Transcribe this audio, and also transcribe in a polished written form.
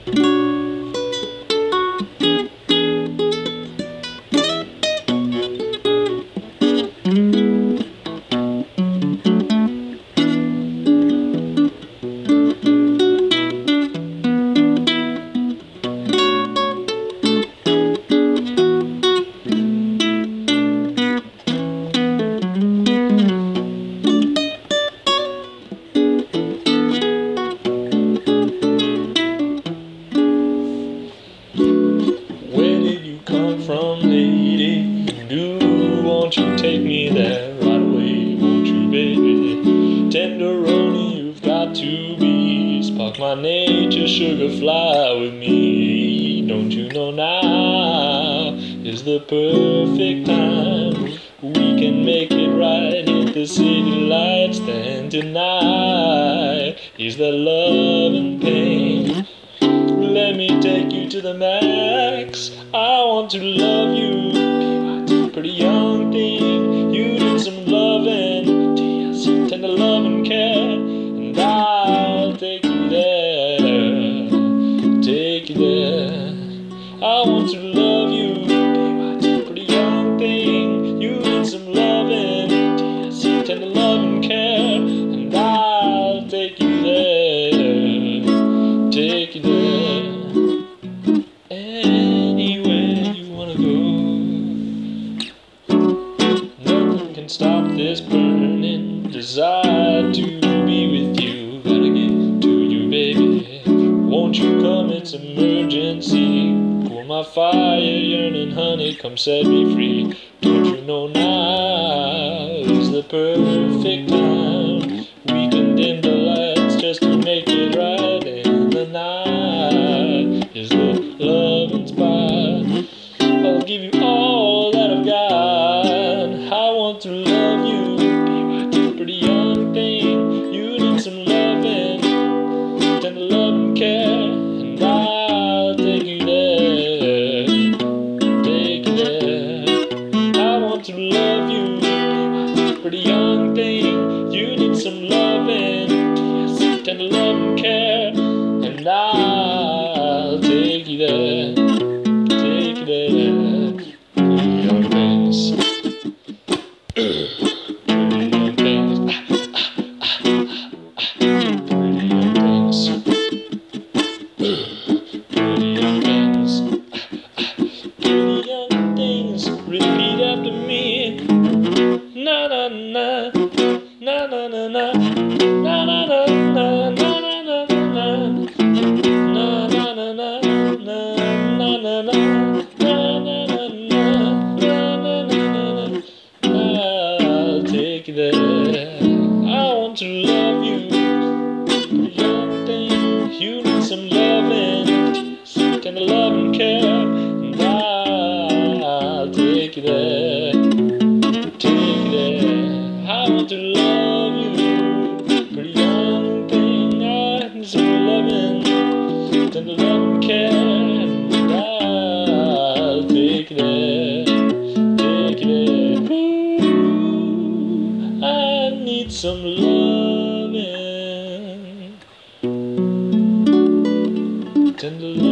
Where did you come from, lady? Won't you take me there right away? Won't you, baby? Tenderoni, you've got to be. Spark my nature, sugar, fly with me. Don't you know now is the perfect time? We can make it right, hit the city lights. Then tonight is the love and pain. Let me take you to the max. I want to love you, pretty young thing. You need some loving, tender love and care, and I'll take you there, take you there. I want to love you, pretty young thing. You need some loving, tender love and care, and I'll take you there, take you there. Anywhere you wanna go, nothing can stop this burning desire to be with you. Gotta get to you, baby. Won't you come? It's emergency. Cool my fire, yearning, honey. Come set me free. Don't you know now is the perfect time? We can dim the lights just to make it right in the night. Is the love inspired? I'll give you all that I've got. I want to love you, pretty young thing. You need some loving, tender love and care, and I'll take you there, take you there. I want to love you, pretty young thing. You need some loving, tender love and care, and I'll take you there, take you there. Pretty young things, pretty young things, pretty young things, pretty young things, pretty young things. Repeat after me. Na na na, na na na na, na na na na, na na na na, na na na na, na na na na, na na na na. I'll take you there. I want to love you, young thing. You need some loving, tender love and care, and I'll take you there, take you there. I want to love you, pretty young thing. I need some loving, tender love and care, and I'll take you there, take you there. Ooh, I need some loving, tender love.